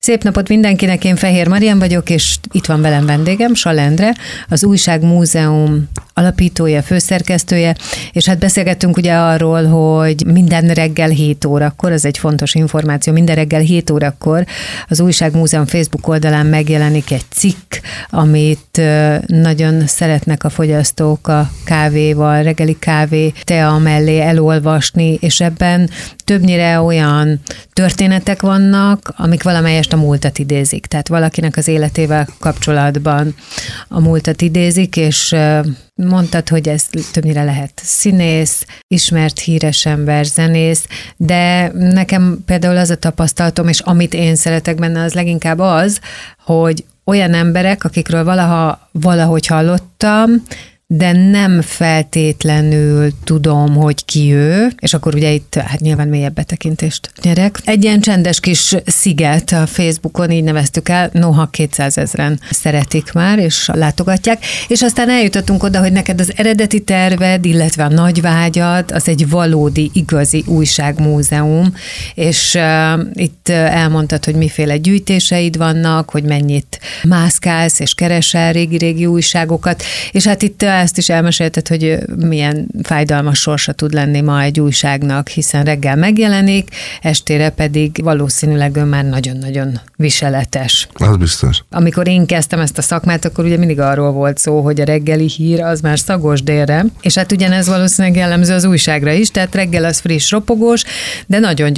Szép napot mindenkinek, én Fehér Marian vagyok, és itt van velem vendégem, Sall Endre, az Újságmúzeum alapítója, főszerkesztője, és hát beszélgettünk ugye arról, hogy minden reggel 7 órakor, ez egy fontos információ, minden reggel 7 órakor az Újságmúzeum Facebook oldalán megjelenik egy cikk, amit nagyon szeretnek a fogyasztók a kávéval, reggeli kávé, tea mellé elolvasni, és ebben többnyire olyan történetek vannak, amik valamelyest a múltat idézik. Tehát valakinek az életével kapcsolatban a múltat idézik, és mondtad, hogy ez többnyire lehet színész, ismert híres ember, zenész, de nekem például az a tapasztalatom, és amit én szeretek benne, az leginkább az, hogy olyan emberek, akikről valahogy hallottam, de nem feltétlenül tudom, hogy ki ő, és akkor ugye itt hát nyilván mélyebb betekintést nyerek. Egy ilyen csendes kis sziget a Facebookon, így neveztük el, noha 200 000 szeretik már, és látogatják, és aztán eljutottunk oda, hogy neked az eredeti terved, illetve a nagy vágyad, az egy valódi, igazi újságmúzeum, és itt elmondtad, hogy miféle gyűjtéseid vannak, hogy mennyit mászkálsz, és keresel régi újságokat, és hát itt ezt is elmesélted, hogy milyen fájdalmas sorsa tud lenni ma egy újságnak, hiszen reggel megjelenik, estére pedig valószínűleg ő már nagyon-nagyon viseletes. Az biztos. Amikor én kezdtem ezt a szakmát, akkor ugye mindig arról volt szó, hogy a reggeli hír az már szagos délre, és hát ugyanez valószínűleg jellemző az újságra is, tehát reggel az friss, ropogós, de nagyon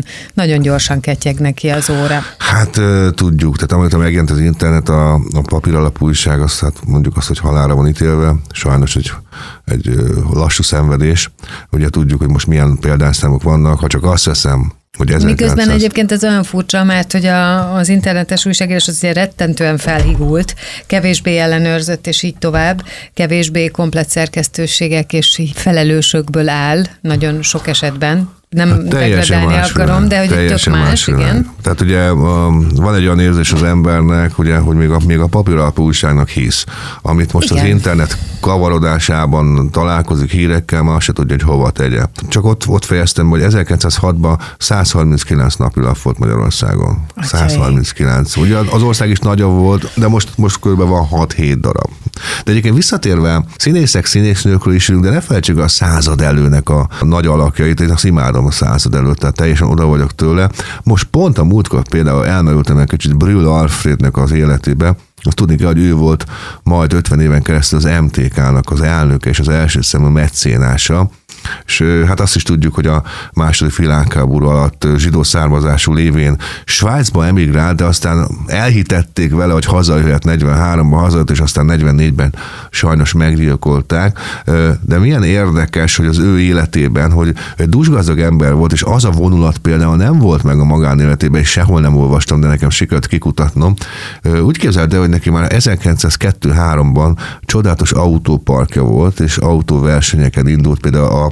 gyorsan ketyeg neki az óra. Hát tudjuk, tehát amikor megjelent az internet, a papíralapú újság, azt hát mondjuk azt, hogy halálra van ítélve, sajnos egy lassú szenvedés. Ugye tudjuk, hogy most milyen példányszámok vannak, ha csak azt veszem, hogy 1900... Miközben egyébként ez olyan furcsa, mert hogy az internetes újságírás azért rettentően felhigult, kevésbé ellenőrzött, és így tovább, kevésbé komplett szerkesztőségek és felelősökből áll, nagyon sok esetben. Nem degradálni akarom, de hogy tök más, igen. Tehát ugye van egy olyan érzés az embernek, ugye, hogy még a papíralapú újságnak hisz, amit most igen. Az internet kavarodásában találkozik hírekkel, már se tudja, hogy hova tegye. Csak ott fejeztem, hogy 1906-ban 139 napilap volt Magyarországon. 139. Ugye az ország is nagyobb volt, de most körülbelül van 6-7 darab. De egyébként visszatérve, színészek, színésznőkről is írunk, de ne felejtsük a Század Előnek a nagy alakjait, én azt imádom a Század Előtt, tehát teljesen oda vagyok tőle. Most pont a múltkor például elmerültem egy kicsit Brühl Alfrednek az életébe. Azt tudni kell, hogy ő volt majd 50 éven keresztül az MTK-nak az elnöke és az első számú mecénása, és hát azt is tudjuk, hogy a második világháború alatt zsidó származású lévén Svájcba emigrált, de aztán elhitették vele, hogy hazajöhet 43-ban hazajött, és aztán 44-ben sajnos meggyilkolták. De milyen érdekes, hogy az ő életében, hogy egy dúsgazdag ember volt, és az a vonulat például nem volt meg a magánéletében, és sehol nem olvastam, de nekem sikerült kikutatnom. Úgy képzeld el, hogy neki már 1902-3-ban csodálatos autóparkja volt, és autóversenyeken indult, például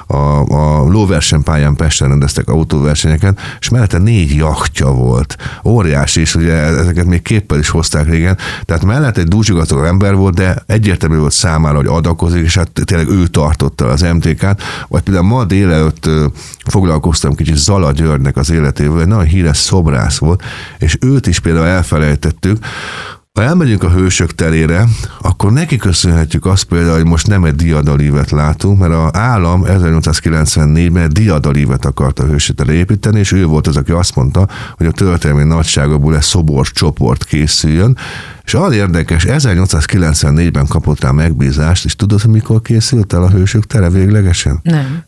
a lóversenypályán Pesten rendeztek autóversenyeket, és mellette 4 jachtja volt. Óriási, és ugye ezeket még képpel is hozták régen. Tehát mellett egy dúsgazdag ember volt, de egyértelmű volt számára, hogy adakozik, és hát tényleg ő tartotta az MTK-t. Vagy például ma délelőtt foglalkoztam kicsit Zala Györgynek az életével, egy nagyon híres szobrász volt, és őt is például elfelejtettük. Ha elmegyünk a Hősök terére, akkor neki köszönhetjük azt például, hogy most nem egy diadalívet látunk, mert az állam 1894-ben egy diadalívet akart a Hősök terére építeni, és ő volt az, aki azt mondta, hogy a történelmi nagyságából egy szoborcsoport készüljön, és az érdekes, 1894-ben kapott rá megbízást, és tudod, hogy mikor készült el a Hősök tere véglegesen? Nem.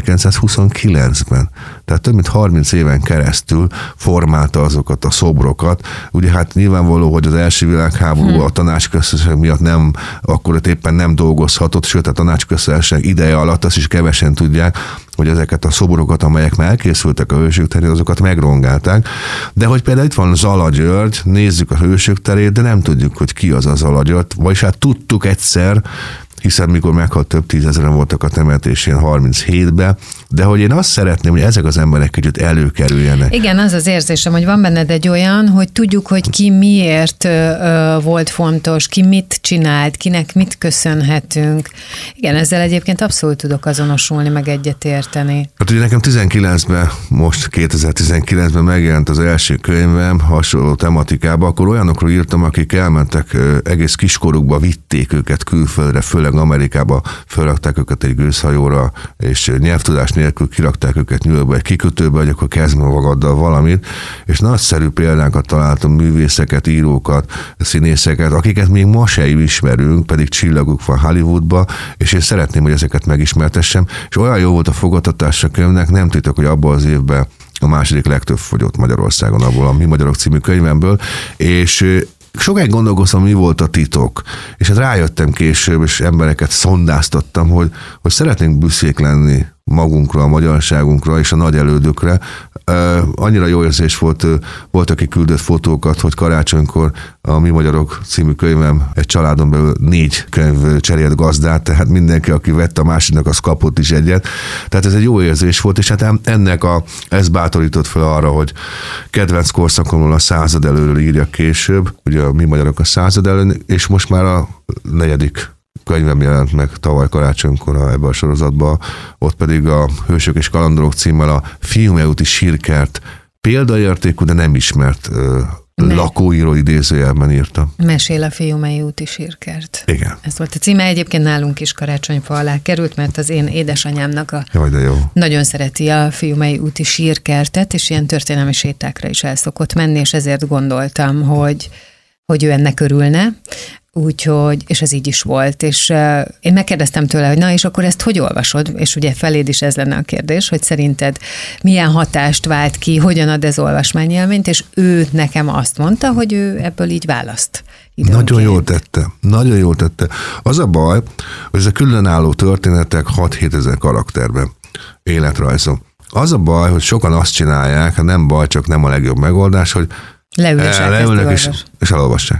1929-ben. Tehát több mint 30 éven keresztül formálta azokat a szobrokat. Ugye hát nyilvánvaló, hogy az első világháború a tanácsköztársaság miatt nem, akkor éppen nem dolgozhatott, sőt a tanácsköztársaság ideje alatt azt is kevesen tudják, hogy ezeket a szoborokat, amelyek már elkészültek a Hősök terén, azokat megrongálták. De hogy például itt van Zala György, nézzük a Hősök terét, de nem tudjuk, hogy ki az a Zala György, vagyis hát tudtuk egyszer, hiszen mikor meghalt több tízezeren voltak a temetésén 37-ben, de hogy én azt szeretném, hogy ezek az emberek kicsit előkerüljenek. Igen, az az érzésem, hogy van benned egy olyan, hogy tudjuk, hogy ki miért volt fontos, ki mit csinált, kinek mit köszönhetünk. Igen, ezzel egyébként abszolút tudok azonosulni, meg egyetérteni. Hát ugye nekem 19-ben, most 2019-ben megjelent az első könyvem hasonló tematikában, akkor olyanokról írtam, akik elmentek egész kiskorukba, vitték őket külföldre, főleg Amerikába, felrakták őket egy gőzhajóra, és nyelvtudás nélkül kirakták őket New Yorkba, egy kikötőbe, hogy akkor kezd magaddal valamit, és nagyszerű példákat találtam, művészeket, írókat, színészeket, akiket még ma se ismerünk, pedig csillaguk van Hollywoodba, és én szeretném, hogy ezeket megismertessem, és olyan jó volt a fogadtatás a könyvnek, nem titok, hogy abban az évben a második legtöbb fogyott Magyarországon abból a Mi Magyarok című könyvemből, és sokáig gondolkoztam, mi volt a titok, és hát rájöttem később, és embereket szondáztattam, hogy szeretnénk büszkék lenni magunkra, a magyarságunkra és a nagy elődökre. Annyira jó érzés volt, aki küldött fotókat, hogy karácsonykor a Mi Magyarok című könyvem egy családon belül 4 könyv cserélt gazdát, tehát mindenki, aki vette a másiknak, az kapott is egyet. Tehát ez egy jó érzés volt, és hát ez bátorított fel arra, hogy kedvenc korszakomról a század előről írjak később, ugye a Mi Magyarok a század elő, és most már a 4. könyvem jelent meg tavaly karácsonykor ebben a sorozatban, ott pedig a Hősök és kalandorok címmel a Fiumei úti sírkert példaértékű, de nem ismert lakóíró idézőjelben írtam. Mesél a Fiumei úti sírkert. Igen. Ez volt a címe, egyébként nálunk is karácsonyfa alá került, mert az én édesanyámnak Jaj, de jó. Nagyon szereti a Fiumei úti sírkertet, és ilyen történelmi sétákra is el szokott menni, és ezért gondoltam, hogy ő ennek örülne. Úgyhogy, és ez így is volt, és én megkérdeztem tőle, hogy na, és akkor ezt hogy olvasod? És ugye feléd is ez lenne a kérdés, hogy szerinted milyen hatást vált ki, hogyan ad ez olvasmányélményt, és ő nekem azt mondta, hogy ő ebből így választ. Időnként. Nagyon jól tette. Az a baj, hogy ez a különálló történetek 6-7 ezer karakterben, életrajzom. Az a baj, hogy sokan azt csinálják, hát nem baj, csak nem a legjobb megoldás, hogy leülnek és elolvassák.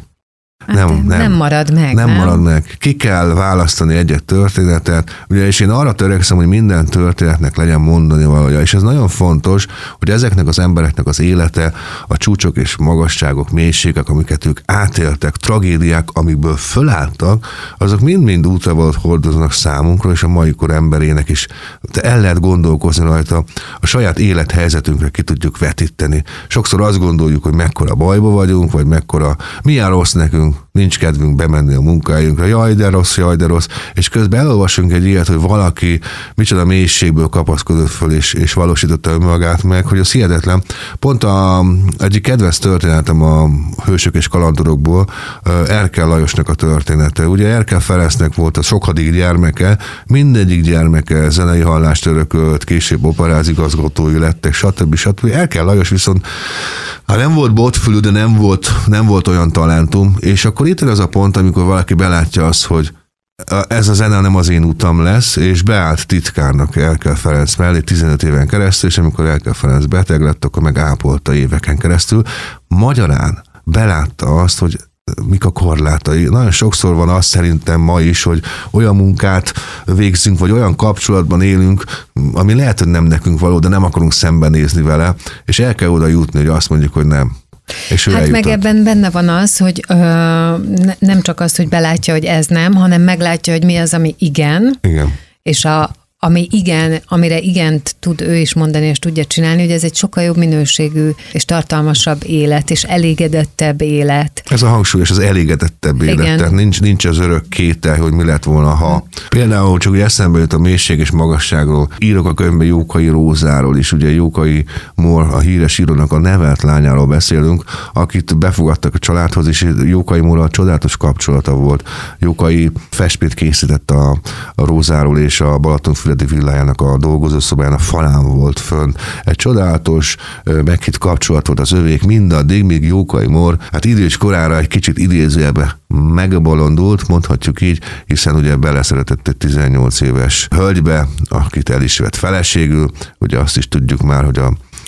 Nem marad meg. Nem marad meg. Ki kell választani egy történetet, ugye, és én arra törekszem, hogy minden történetnek legyen mondani valója, és ez nagyon fontos, hogy ezeknek az embereknek az élete, a csúcsok és magasságok, mélységek, amiket ők átéltek, tragédiák, amikből fölálltak, azok mind-mind útravalót hordoznak számunkra, és a mai kor emberének is. De el lehet gondolkozni rajta, a saját élethelyzetünkre ki tudjuk vetíteni. Sokszor azt gondoljuk, hogy mekkora bajba vagyunk, vagy milyen rossz nekünk, nincs kedvünk bemenni a munkájunkra, jaj de rossz, és közben elolvasunk egy ilyet, hogy valaki micsoda mélységből kapaszkodott föl, és valósította önmagát meg, hogy az hihetetlen. Pont egyik kedvenc történetem a Hősök és kalandorokból Erkel Lajosnak a története. Ugye Erkel Ferencnek volt a sokadik gyermeke, mindegyik gyermeke zenei hallást örökölt, később operázigazgatói lettek, stb. Erkel Lajos viszont nem volt botfülű, de nem volt olyan talentum, és akkor itt az a pont, amikor valaki belátja azt, hogy ez a zene nem az én utam lesz, és beállt titkárnak Erkel Ferenc mellé 15 éven keresztül, és amikor Erkel Ferenc beteg lett, akkor meg ápolta éveken keresztül. Magyarán belátta azt, hogy mik a korlátai. Nagyon sokszor van az szerintem ma is, hogy olyan munkát végzünk, vagy olyan kapcsolatban élünk, ami lehet, hogy nem nekünk való, de nem akarunk szembenézni vele, és el kell oda jutni, hogy azt mondjuk, hogy nem. És hát meg ebben benne van az, hogy nem csak az, hogy belátja, hogy ez nem, hanem meglátja, hogy mi az, ami igen. Igen. És ami igen, amire igent tud ő is mondani, és tudja csinálni, hogy ez egy sokkal jobb minőségű és tartalmasabb élet, és elégedettebb élet. Ez a hangsúly, és az elégedettebb élet. Tehát nincs az örök kétel, hogy mi lett volna, ha. Például csak úgy eszembe jött a mélység és magasságról. Írok a könyvben Jókai Rózáról is, ugye Jókai Mór, a híres írónak a nevelt lányáról beszélünk, akit befogadtak a családhoz, és Jókai Mór csodálatos kapcsolata volt. Jókai festményt készített a Rózáról, és a Balatonfüredi villájának a dolgozószobáján a falán volt fönn. Egy csodálatos, meghitt kapcsolat volt az övék mindaddig, míg Jókai Mór, hát idős korára egy kicsit idézőjelbe megbolondult, mondhatjuk így, hiszen ugye beleszeretett egy 18 éves hölgybe, akit el is vett feleségül, ugye azt is tudjuk már, hogy a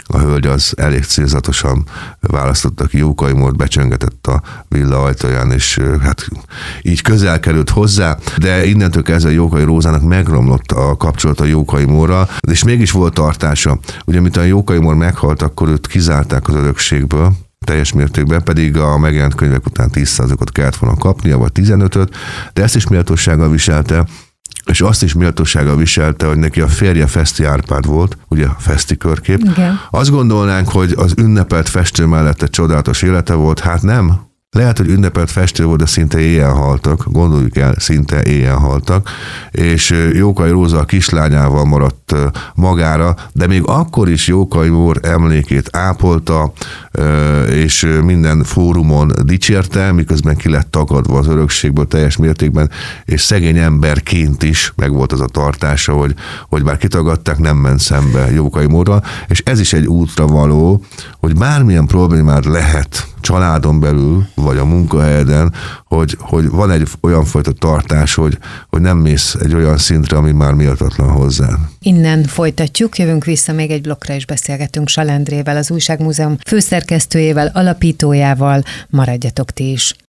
a hölgy az elég célzatosan választotta ki Jókai Mórt, becsöngetett a villa ajtaján, és hát így közel került hozzá, de innentől kezdve Jókai Rózának megromlott a kapcsolat a Jókai Mórral, és mégis volt tartása. Ugye, mint a Jókai Mór meghalt, akkor őt kizárták az örökségből, teljes mértékben, pedig a megjelent könyvek után 10%-ot kellett volna kapnia, vagy 15-öt, de ezt is méltósággal viselte, és azt is méltósággal viselte, hogy neki a férje Feszti Árpád volt, ugye Feszti körkép. Igen. Azt gondolnánk, hogy az ünnepelt festő mellett egy csodálatos élete volt, hát nem. Lehet, hogy ünnepelt festő volt, de szinte éjjel haltak, gondoljuk el, szinte éjjel haltak, és Jókai Róza a kislányával maradt magára, de még akkor is Jókai Mór emlékét ápolta, és minden fórumon dicsérte, miközben ki lett tagadva az örökségből teljes mértékben, és szegény emberként is megvolt az a tartása, hogy bár kitagadták, nem ment szembe Jókai Mórral, és ez is egy útra való, hogy bármilyen problémád lehet családon belül, vagy a munkahelyeden, hogy van egy olyan fajta tartás, hogy nem mész egy olyan szintre, ami már méltatlan hozzá. Innen folytatjuk, jövünk vissza még egy blokkra, és beszélgetünk Salendrével, az Újságmúzeum főszerkesztőjével, alapítójával. Maradjatok ti is.